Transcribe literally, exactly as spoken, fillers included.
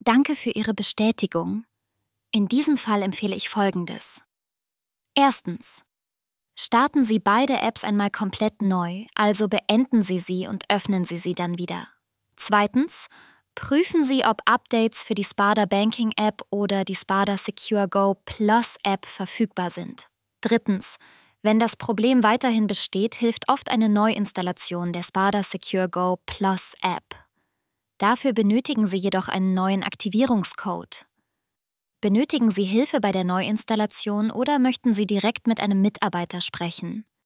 Danke für Ihre Bestätigung. In diesem Fall empfehle ich Folgendes. Erstens. Starten Sie beide Apps einmal komplett neu, also beenden Sie sie und öffnen Sie sie dann wieder. Zweitens. Prüfen Sie, ob Updates für die Spada Banking App oder die Spada Secure Go Plus App verfügbar sind. Drittens. Wenn das Problem weiterhin besteht, hilft oft eine Neuinstallation der Spada Secure Go Plus App. Dafür benötigen Sie jedoch einen neuen Aktivierungscode. Benötigen Sie Hilfe bei der Neuinstallation oder möchten Sie direkt mit einem Mitarbeiter sprechen?